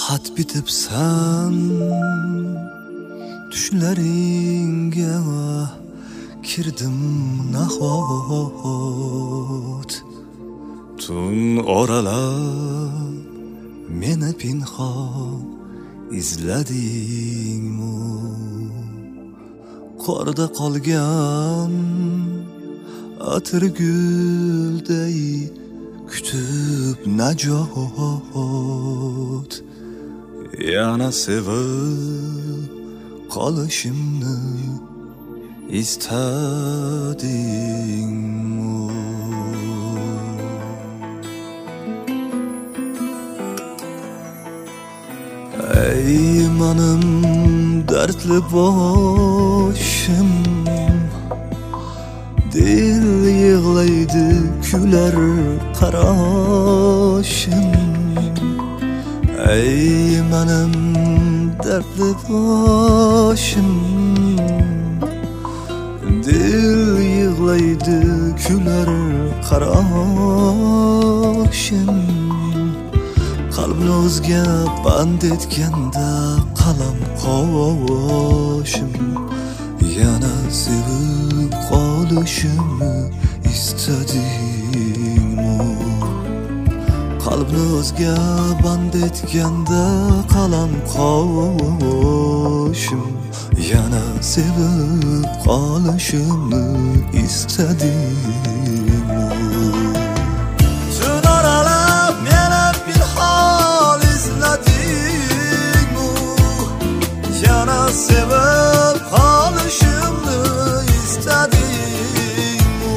xat bitibsan tushlaringga kirdim nahot tun oralab meni pinhon izladingmi qorda qolgan atirgulday kutib najot yana sevib qolishimni istadingmi ey menim dardli boshim dil yig'laydi kular qarashim ey menim dardli boshim dil yig'laydi kular qarashim qalbni o'zga band etganda qalam qoshim yana sevib qolishimni istadingmi qalbni o'zga band etganda qalam qoshim yana sevib qolishimni istadingmi tun oralab meni pinhon izladingmi yana sevib qolishimni istadingmi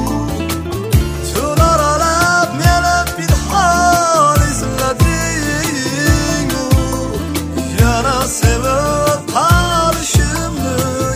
tun oralab meni pinhon izladingmi yana sevib qolishimni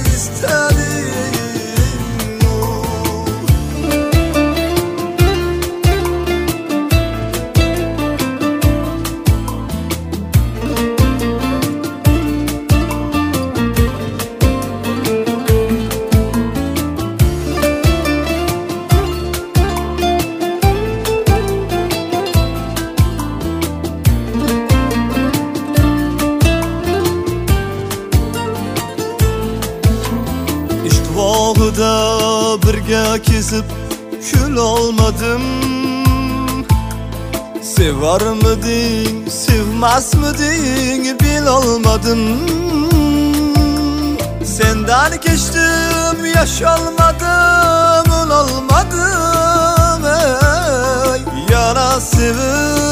Bog'ida birga kezib kul olmadim sevarmiding sevmasmiding bilolmadim sendan kechdim yasholmadim o'lolmadim yana sevib